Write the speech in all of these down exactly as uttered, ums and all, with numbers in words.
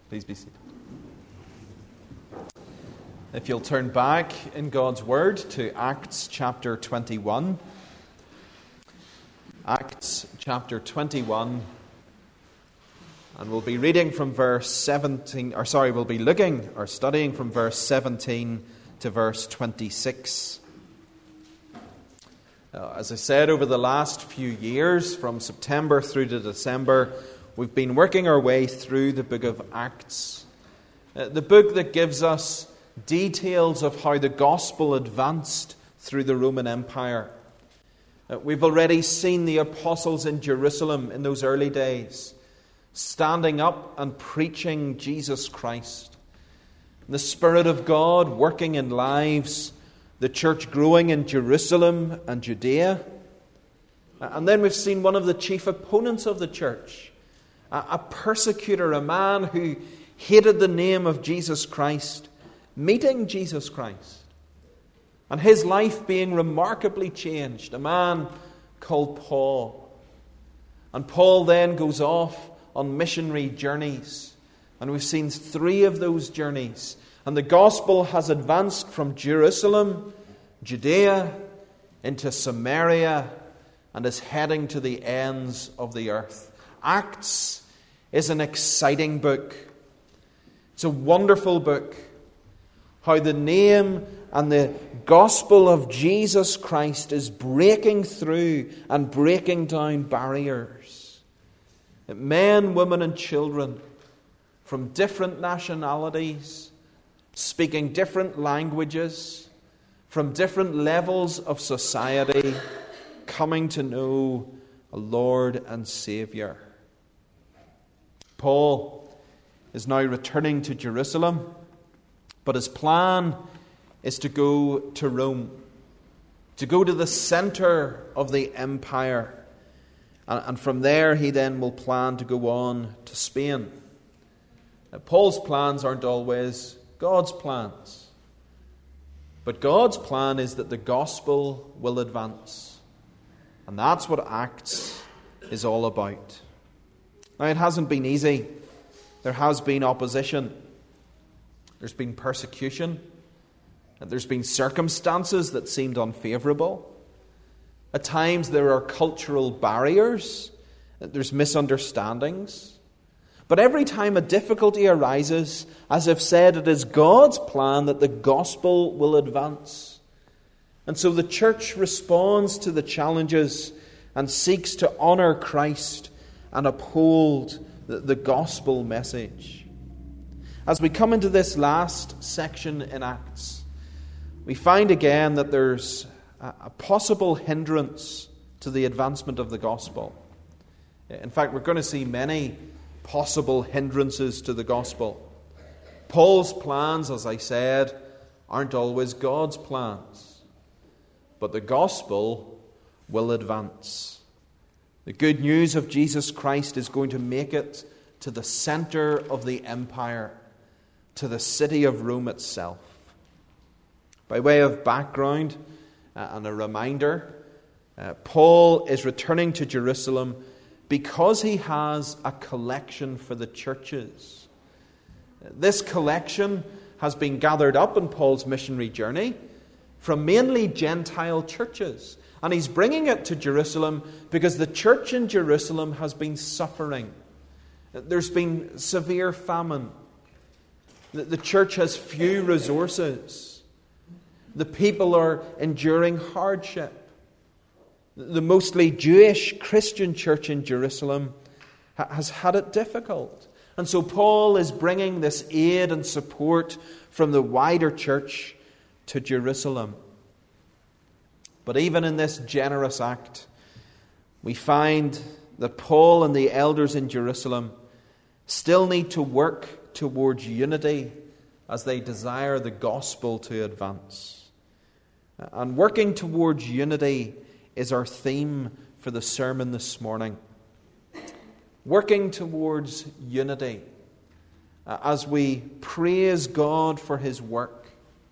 Please be seated. If you'll turn back in God's Word to Acts chapter twenty-one. Acts chapter twenty-one. And we'll be reading from verse seventeen, or sorry, we'll be looking or studying from verse seventeen to verse twenty-six. Now, as I said, over the last few years, from September through to December, we've been working our way through the book of Acts. Uh, the book that gives us details of how the gospel advanced through the Roman Empire. Uh, we've already seen the apostles in Jerusalem in those early days, standing up and preaching Jesus Christ. The Spirit of God working in lives, the church growing in Jerusalem and Judea. And then we've seen one of the chief opponents of the church, a persecutor, a man who hated the name of Jesus Christ, meeting Jesus Christ, and his life being remarkably changed, a man called Paul. And Paul then goes off on missionary journeys, and we've seen three of those journeys, and the gospel has advanced from Jerusalem, Judea, into Samaria, and is heading to the ends of the earth. Acts is an exciting book. It's a wonderful book. How the name and the gospel of Jesus Christ is breaking through and breaking down barriers. That men, women and children from different nationalities, speaking different languages, from different levels of society, coming to know a Lord and Saviour. Paul is now returning to Jerusalem, but his plan is to go to Rome, to go to the centre of the empire. And from there he then will plan to go on to Spain. Now, Paul's plans aren't always God's plans. But God's plan is that the gospel will advance. And that's what Acts is all about. Now, it hasn't been easy. There has been opposition. There's been persecution. And there's been circumstances that seemed unfavourable. At times there are cultural barriers. There's misunderstandings. But every time a difficulty arises, as I've said, it is God's plan that the gospel will advance. And so the church responds to the challenges and seeks to honour Christ and uphold the, the gospel message. As we come into this last section in Acts, we find again that there's a, a possible hindrance to the advancement of the gospel. In fact, we're going to see many possible hindrances to the gospel. Paul's plans, as I said, aren't always God's plans. But the gospel will advance. The good news of Jesus Christ is going to make it to the centre of the empire, to the city of Rome itself. By way of background uh, and a reminder, uh, Paul is returning to Jerusalem because he has a collection for the churches. This collection has been gathered up in Paul's missionary journey from mainly Gentile churches. And he's bringing it to Jerusalem because the church in Jerusalem has been suffering. There's been severe famine. The church has few resources. The people are enduring hardship. The mostly Jewish Christian church in Jerusalem has had it difficult. And so Paul is bringing this aid and support from the wider church to Jerusalem. But even in this generous act, we find that Paul and the elders in Jerusalem still need to work towards unity as they desire the gospel to advance. And working towards unity is our theme for the sermon this morning. Working towards unity as we praise God for His work,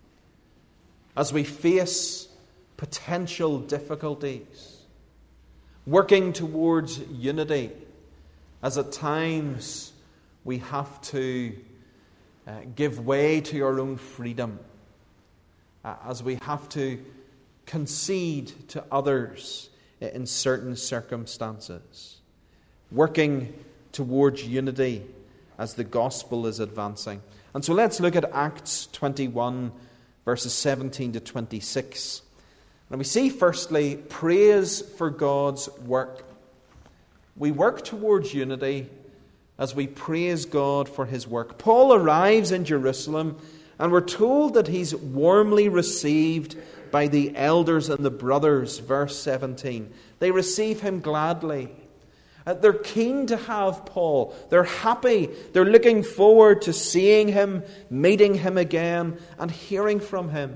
as we face potential difficulties, working towards unity as at times we have to uh, give way to our own freedom, uh, as we have to concede to others in certain circumstances, working towards unity as the gospel is advancing. And so let's look at Acts twenty-one, verses seventeen to twenty-six. And we see, firstly, praise for God's work. We work towards unity as we praise God for his work. Paul arrives in Jerusalem, and we're told that he's warmly received by the elders and the brothers, verse seventeen. They receive him gladly. Uh, they're keen to have Paul. They're happy. They're looking forward to seeing him, meeting him again, and hearing from him.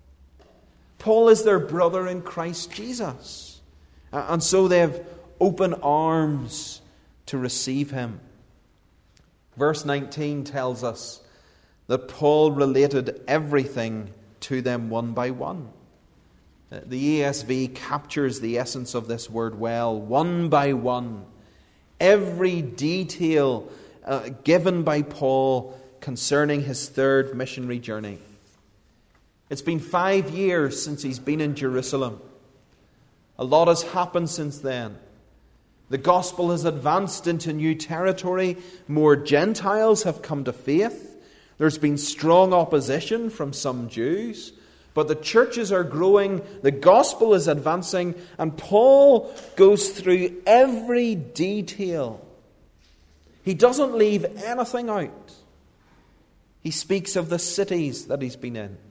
Paul is their brother in Christ Jesus. Uh, and so they have open arms to receive him. Verse nineteen tells us that Paul related everything to them one by one. The E S V captures the essence of this word well. One by one. Every detail uh, given by Paul concerning his third missionary journey. It's been five years since he's been in Jerusalem. A lot has happened since then. The gospel has advanced into new territory. More Gentiles have come to faith. There's been strong opposition from some Jews. But the churches are growing. The gospel is advancing. And Paul goes through every detail. He doesn't leave anything out. He speaks of the cities that he's been in.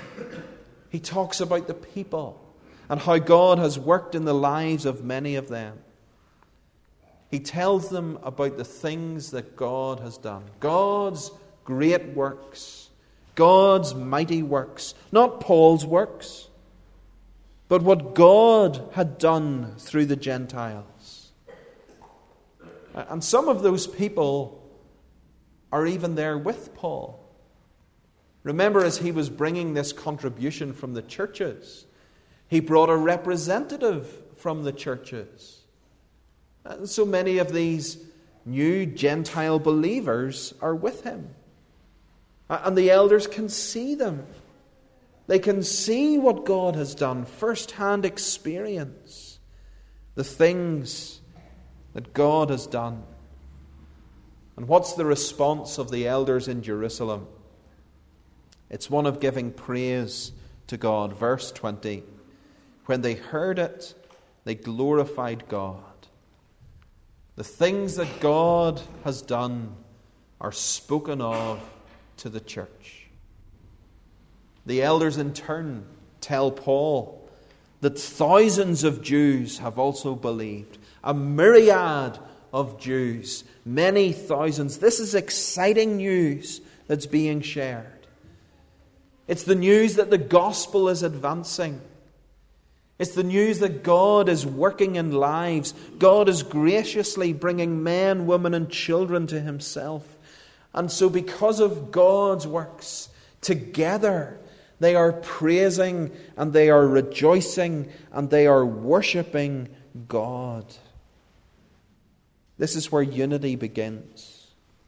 He talks about the people and how God has worked in the lives of many of them. He tells them about the things that God has done. God's great works. God's mighty works. Not Paul's works, but what God had done through the Gentiles. And some of those people are even there with Paul. Remember, as he was bringing this contribution from the churches, he brought a representative from the churches. And so many of these new Gentile believers are with him. And the elders can see them. They can see what God has done, first-hand experience, the things that God has done. And what's the response of the elders in Jerusalem? It's one of giving praise to God. Verse twenty. When they heard it, they glorified God. The things that God has done are spoken of to the church. The elders in turn tell Paul that thousands of Jews have also believed. A myriad of Jews. Many thousands. This is exciting news that's being shared. It's the news that the gospel is advancing. It's the news that God is working in lives. God is graciously bringing men, women, and children to himself. And so because of God's works, together they are praising and they are rejoicing and they are worshipping God. This is where unity begins.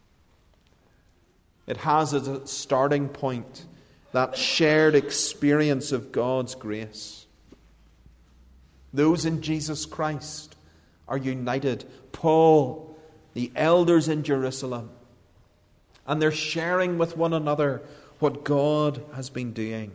It has as a starting point that shared experience of God's grace. Those in Jesus Christ are united. Paul, the elders in Jerusalem, and they're sharing with one another what God has been doing.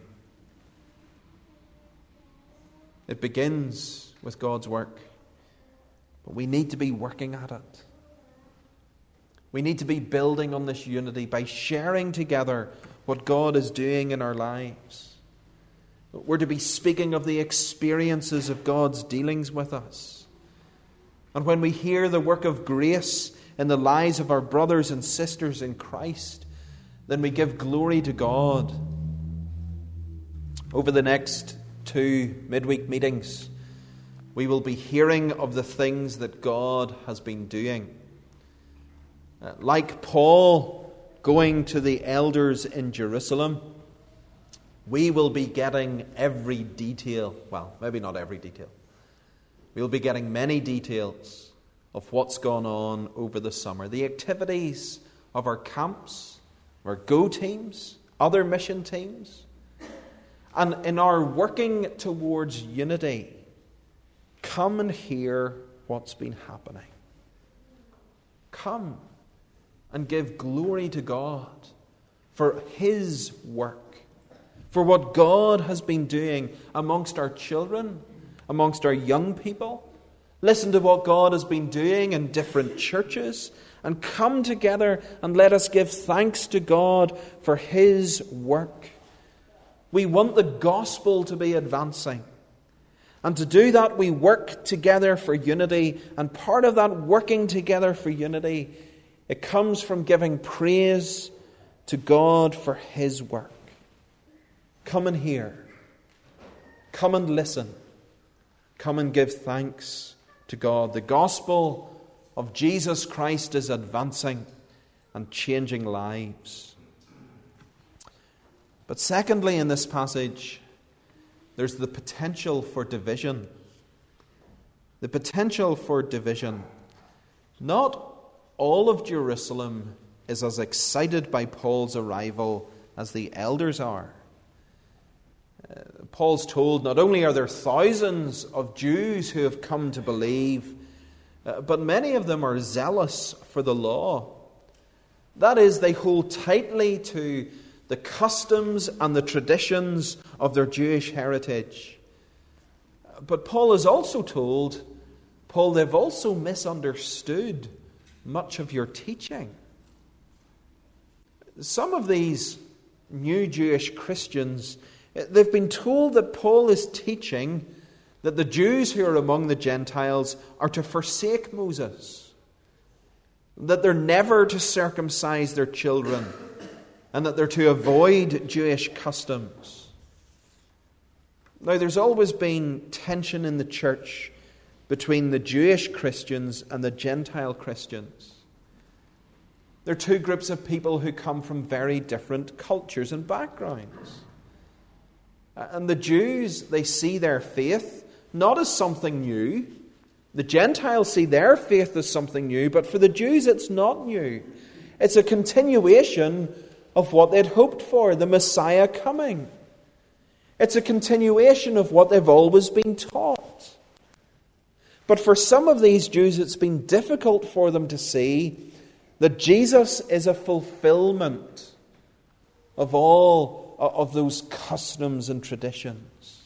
It begins with God's work, but we need to be working at it. We need to be building on this unity by sharing together what God is doing in our lives. We're to be speaking of the experiences of God's dealings with us. And when we hear the work of grace in the lives of our brothers and sisters in Christ, then we give glory to God. Over the next two midweek meetings, we will be hearing of the things that God has been doing. Uh, like Paul going to the elders in Jerusalem, we will be getting every detail. Well, maybe not every detail. We'll be getting many details of what's gone on over the summer. The activities of our camps, our Go teams, other mission teams. And in our working towards unity, come and hear what's been happening. Come and give glory to God for His work, for what God has been doing amongst our children, amongst our young people. Listen to what God has been doing in different churches, and come together and let us give thanks to God for His work. We want the gospel to be advancing. And to do that, we work together for unity. And part of that working together for unity, it comes from giving praise to God for His work. Come and hear. Come and listen. Come and give thanks to God. The gospel of Jesus Christ is advancing and changing lives. But secondly, in this passage, there's the potential for division. The potential for division. Not all of Jerusalem is as excited by Paul's arrival as the elders are. Uh, Paul's told not only are there thousands of Jews who have come to believe, uh, but many of them are zealous for the law. That is, they hold tightly to the customs and the traditions of their Jewish heritage. But Paul is also told, Paul, they've also misunderstood much of your teaching. Some of these new Jewish Christians, they've been told that Paul is teaching that the Jews who are among the Gentiles are to forsake Moses, that they're never to circumcise their children, and that they're to avoid Jewish customs. Now, there's always been tension in the church between the Jewish Christians and the Gentile Christians. They're two groups of people who come from very different cultures and backgrounds. And the Jews, they see their faith not as something new. The Gentiles see their faith as something new, but for the Jews it's not new. It's a continuation of what they'd hoped for, the Messiah coming. It's a continuation of what they've always been taught. But for some of these Jews, it's been difficult for them to see that Jesus is a fulfillment of all of those customs and traditions.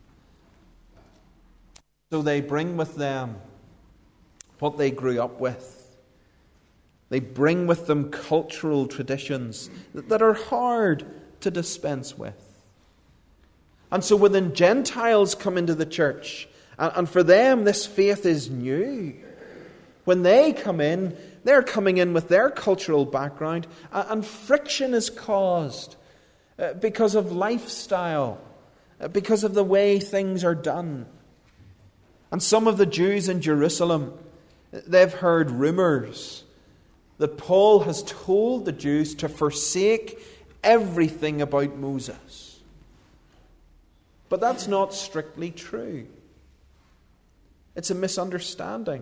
So they bring with them what they grew up with. They bring with them cultural traditions that are hard to dispense with. And so when Gentiles come into the church, and for them this faith is new, when they come in, they're coming in with their cultural background, and friction is caused because of lifestyle, because of the way things are done. And some of the Jews in Jerusalem, they've heard rumors that Paul has told the Jews to forsake everything about Moses. But that's not strictly true. It's a misunderstanding.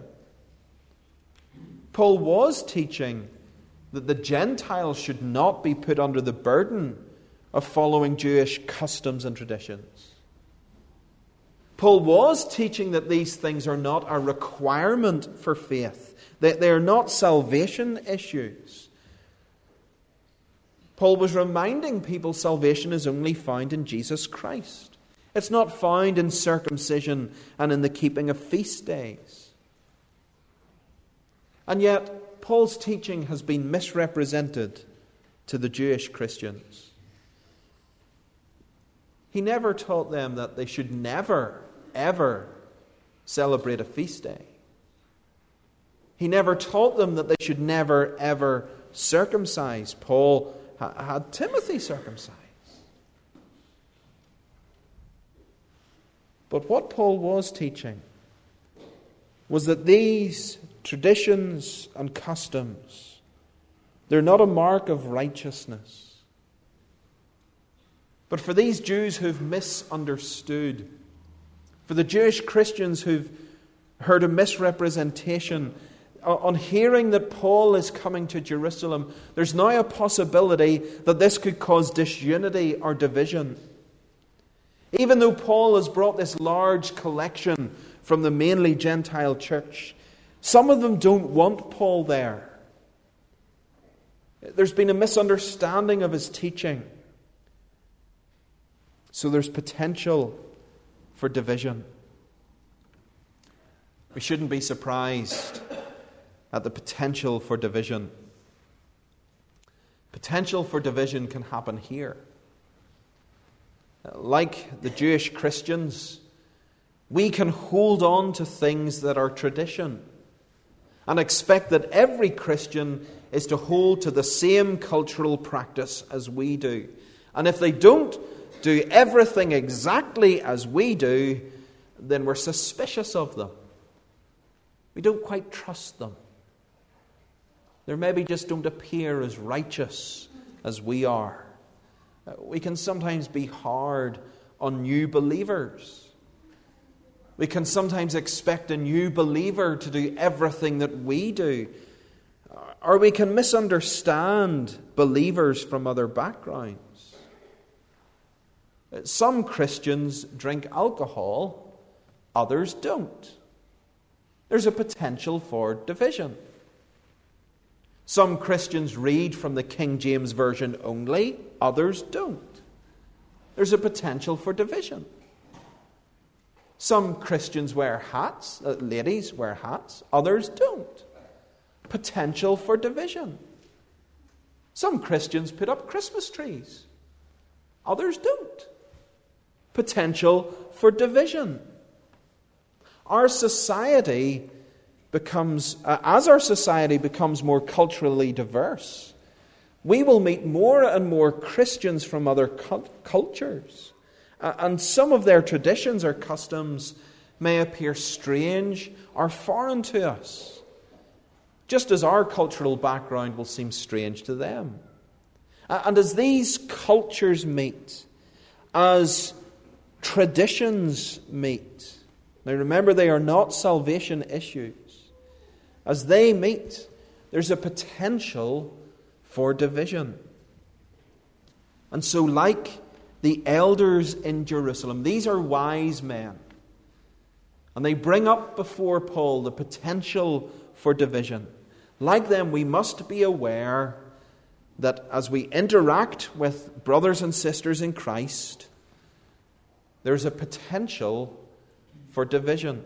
Paul was teaching that the Gentiles should not be put under the burden of following Jewish customs and traditions. Paul was teaching that these things are not a requirement for faith. They, they are not salvation issues. Paul was reminding people salvation is only found in Jesus Christ. It's not found in circumcision and in the keeping of feast days. And yet, Paul's teaching has been misrepresented to the Jewish Christians. He never taught them that they should never, ever celebrate a feast day. He never taught them that they should never, ever circumcise. Paul ha- had Timothy circumcised. But what Paul was teaching was that these traditions and customs, they're not a mark of righteousness. But for these Jews who've misunderstood, for the Jewish Christians who've heard a misrepresentation on hearing that Paul is coming to Jerusalem, there's now a possibility that this could cause disunity or division. Even though Paul has brought this large collection from the mainly Gentile church, some of them don't want Paul there. There's been a misunderstanding of his teaching. So there's potential for division. We shouldn't be surprised at the potential for division. Potential for division can happen here. Like the Jewish Christians, we can hold on to things that are tradition and expect that every Christian is to hold to the same cultural practice as we do. And if they don't do everything exactly as we do, then we're suspicious of them. We don't quite trust them. They maybe just don't appear as righteous as we are. We can sometimes be hard on new believers. We can sometimes expect a new believer to do everything that we do. Or we can misunderstand believers from other backgrounds. Some Christians drink alcohol, others don't. There's a potential for division. Some Christians read from the King James Version only, others don't. There's a potential for division. Some Christians wear hats, uh, ladies wear hats, others don't. Potential for division. Some Christians put up Christmas trees, others don't. Potential for division. Our society becomes, uh, as our society becomes more culturally diverse, we will meet more and more Christians from other cult- cultures. Uh, and some of their traditions or customs may appear strange or foreign to us, just as our cultural background will seem strange to them. Uh, and as these cultures meet, as traditions meet, now remember, they are not salvation issues. As they meet, there's a potential for division. And so, like the elders in Jerusalem, these are wise men. And they bring up before Paul the potential for division. Like them, we must be aware that as we interact with brothers and sisters in Christ, there's a potential for division.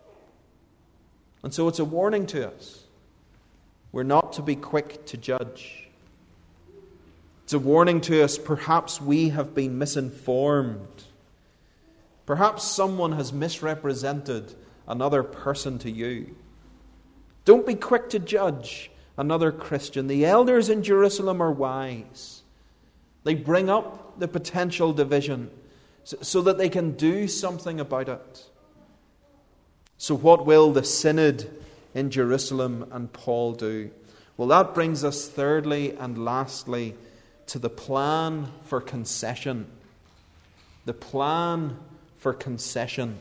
And so it's a warning to us. We're not to be quick to judge. It's a warning to us, perhaps we have been misinformed. Perhaps someone has misrepresented another person to you. Don't be quick to judge another Christian. The elders in Jerusalem are wise. They bring up the potential division so that they can do something about it. So what will the synod in Jerusalem and Paul do? Well, that brings us thirdly and lastly to the plan for concession. The plan for concession.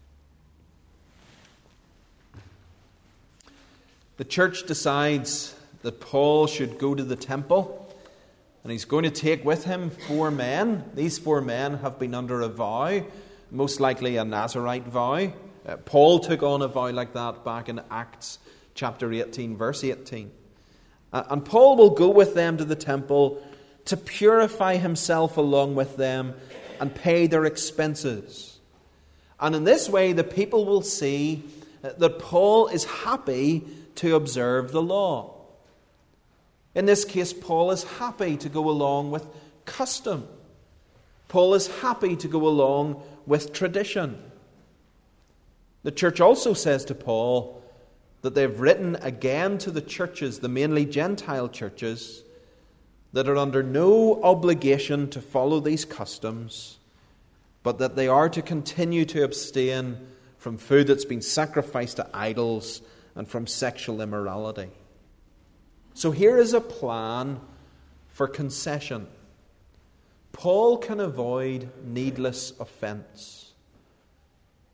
The church decides that Paul should go to the temple, and he's going to take with him four men. These four men have been under a vow, most likely a Nazirite vow. Uh, Paul took on a vow like that back in Acts chapter eighteen, verse eighteen. Uh, and Paul will go with them to the temple to purify himself along with them and pay their expenses. And in this way, the people will see that Paul is happy to observe the law. In this case, Paul is happy to go along with custom. Paul is happy to go along with tradition. The church also says to Paul that they've written again to the churches, the mainly Gentile churches, that are under no obligation to follow these customs, but that they are to continue to abstain from food that's been sacrificed to idols and from sexual immorality. So here is a plan for concession. Paul can avoid needless offense.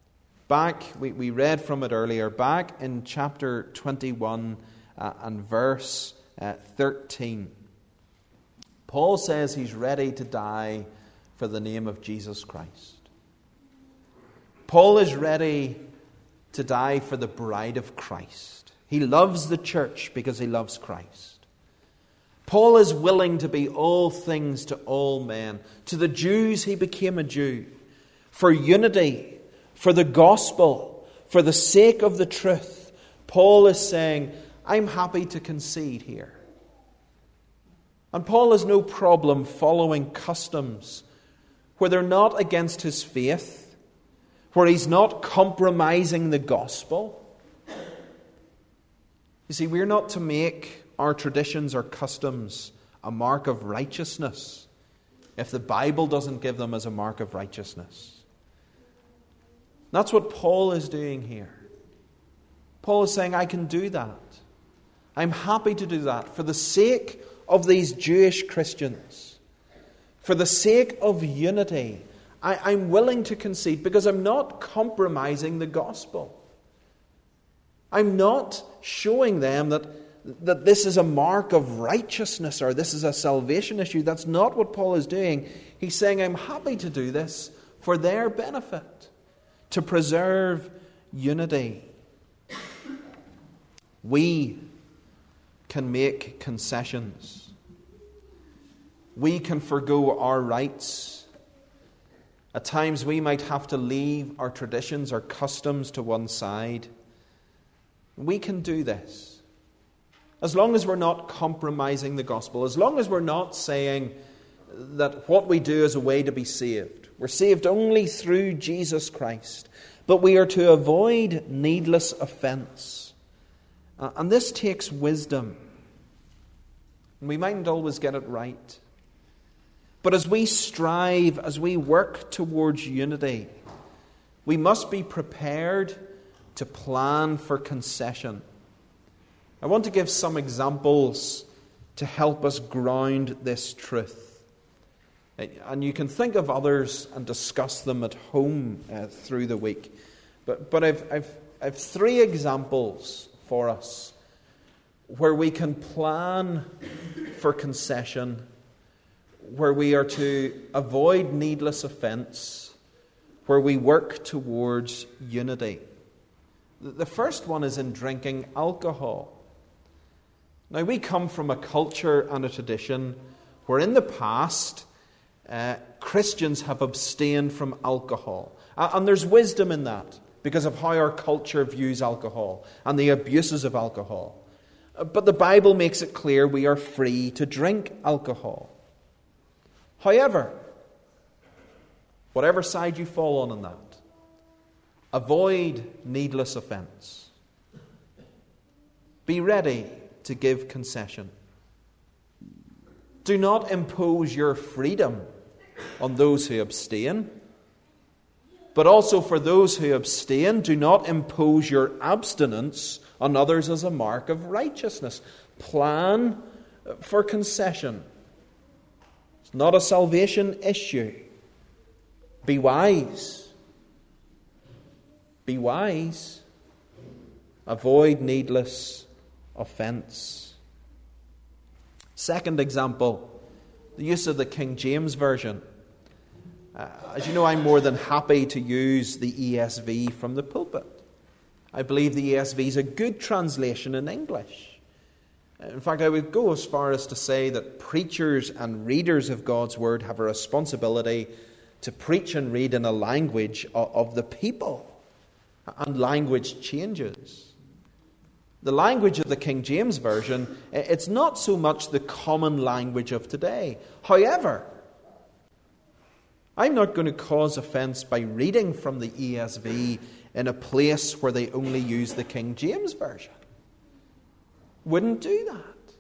Back, we, we read from it earlier, back in chapter twenty-one uh, and verse uh, thirteen. Paul says he's ready to die for the name of Jesus Christ. Paul is ready to die for the bride of Christ. He loves the church because he loves Christ. Paul is willing to be all things to all men. To the Jews he became a Jew. For unity, for the gospel, for the sake of the truth, Paul is saying, I'm happy to concede here. And Paul has no problem following customs where they're not against his faith, where he's not compromising the gospel. You see, we're not to make our traditions or customs a mark of righteousness if the Bible doesn't give them as a mark of righteousness. That's what Paul is doing here. Paul is saying, I can do that. I'm happy to do that for the sake of these Jewish Christians. For the sake of unity, I, I'm willing to concede because I'm not compromising the gospel. I'm not showing them that, that this is a mark of righteousness or this is a salvation issue. That's not what Paul is doing. He's saying, I'm happy to do this for their benefit, to preserve unity. We can make concessions. We can forgo our rights. At times we might have to leave our traditions, our customs to one side. We can do this. As long as we're not compromising the gospel, as long as we're not saying that what we do is a way to be saved. We're saved only through Jesus Christ. But we are to avoid needless offense. Uh, and this takes wisdom. And we mightn't always get it right. But as we strive, as we work towards unity, we must be prepared to plan for concession. I want to give some examples to help us ground this truth. And you can think of others and discuss them at home uh, through the week. But, but I've, I've, I've three examples for us where we can plan for concession, where we are to avoid needless offense, where we work towards unity. The first one is in drinking alcohol. Now, we come from a culture and a tradition where in the past, uh, Christians have abstained from alcohol. Uh, and there's wisdom in that because of how our culture views alcohol and the abuses of alcohol. Uh, but the Bible makes it clear we are free to drink alcohol. However, whatever side you fall on in that, avoid needless offense. Be ready to give concession. Do not impose your freedom on those who abstain. But also for those who abstain, do not impose your abstinence on others as a mark of righteousness. Plan for concession. It's not a salvation issue. Be wise. Be wise. Avoid needless offense. Second example, the use of the King James Version. Uh, as you know, I'm more than happy to use the E S V from the pulpit. I believe the E S V is a good translation in English. In fact, I would go as far as to say that preachers and readers of God's Word have a responsibility to preach and read in a language of, of the people. And language changes. The language of the King James Version, it's not so much the common language of today. However, I'm not going to cause offense by reading from the E S V in a place where they only use the King James Version. Wouldn't do that.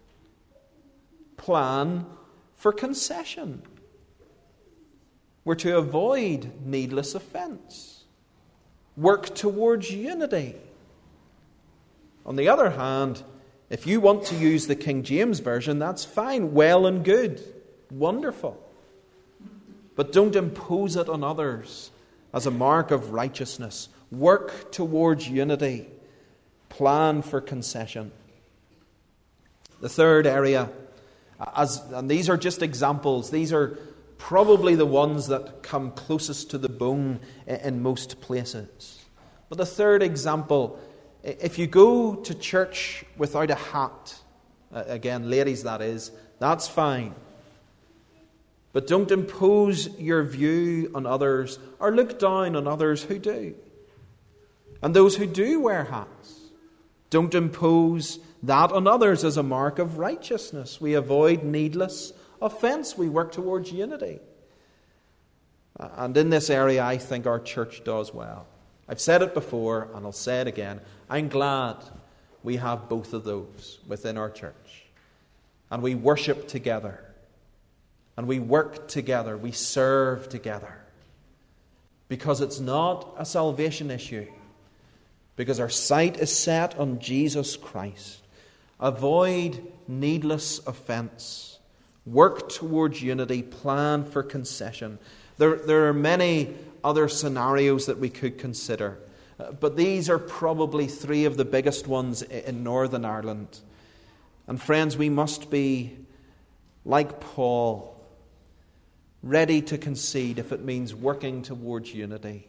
Plan for concession. We're to avoid needless offense. Work towards unity. On the other hand, if you want to use the King James Version, that's fine, well and good, wonderful. But don't impose it on others as a mark of righteousness. work towards unity, plan for concession. The third area, as, and these are just examples, these are probably the ones that come closest to the bone in most places. But the third example, if you go to church without a hat, again, ladies that is, that's fine. But don't impose your view on others or look down on others who do. And those who do wear hats, don't impose that on others as a mark of righteousness. We avoid needless offense. We work towards unity. And in this area, I think our church does well. I've said it before, and I'll say it again. I'm glad we have both of those within our church. And we worship together. And we work together. We serve together. Because it's not a salvation issue. Because our sight is set on Jesus Christ. Avoid needless offense. Work towards unity. Plan for concession. There, there are many other scenarios that we could consider. Uh, but these are probably three of the biggest ones in Northern Ireland. And friends, we must be, like Paul, ready to concede if it means working towards unity.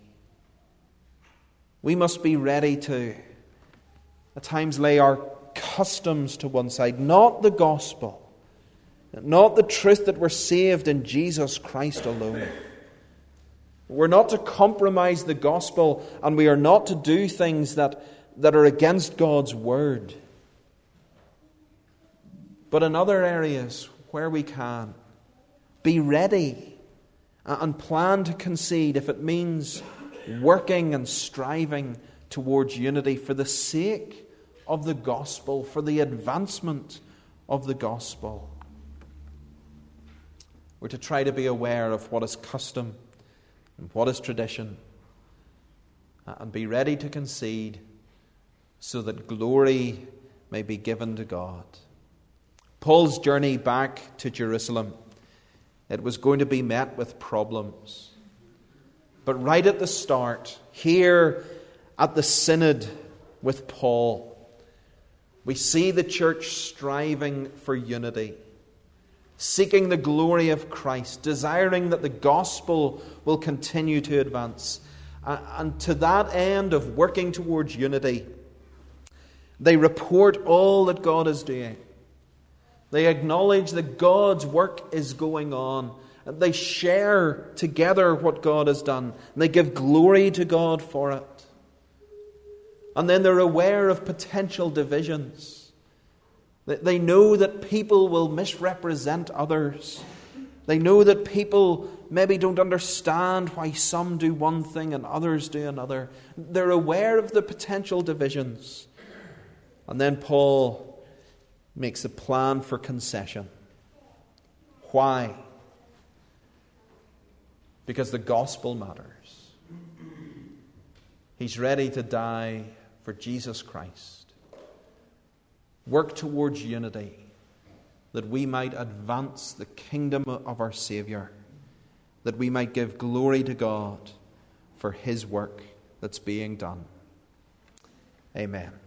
We must be ready to, at times, lay our customs to one side, not the gospel, not the truth that we're saved in Jesus Christ alone. We're not to compromise the gospel, and we are not to do things that, that are against God's word. But in other areas where we can, be ready and plan to concede if it means working and striving towards unity for the sake of the gospel, for the advancement of the gospel. We're to try to be aware of what is custom and what is tradition, and be ready to concede so that glory may be given to God. Paul's journey back to Jerusalem, it was going to be met with problems. But right at the start, here at the synod with Paul, we see the church striving for unity, seeking the glory of Christ, desiring that the gospel will continue to advance. And to that end of working towards unity, they report all that God is doing. They acknowledge that God's work is going on. They share together what God has done. And they give glory to God for it. And then they're aware of potential divisions. They know that people will misrepresent others. They know that people maybe don't understand why some do one thing and others do another. They're aware of the potential divisions. And then Paul makes a plan for concession. Why? Because the gospel matters. He's ready to die for Jesus Christ. Work towards unity, that we might advance the kingdom of our Saviour, that we might give glory to God for His work that's being done. Amen.